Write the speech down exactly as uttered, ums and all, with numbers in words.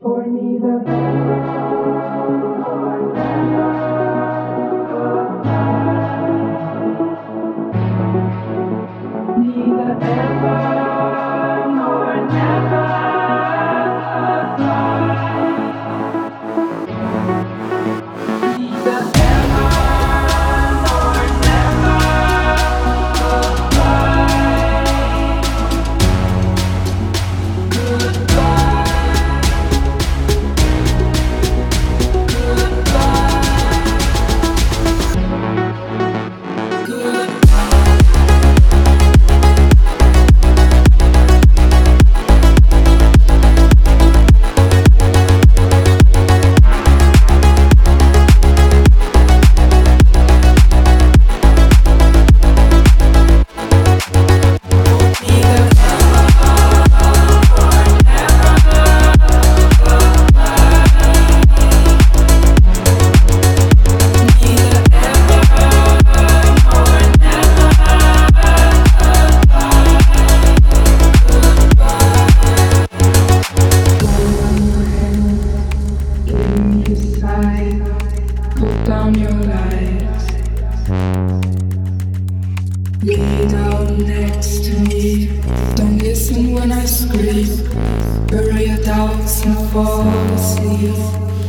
For neither nor neither ever nor never neither ever nor never inside. Put down your lights. Lay down next to me. Don't listen when I scream. Bury your doubts and fall asleep.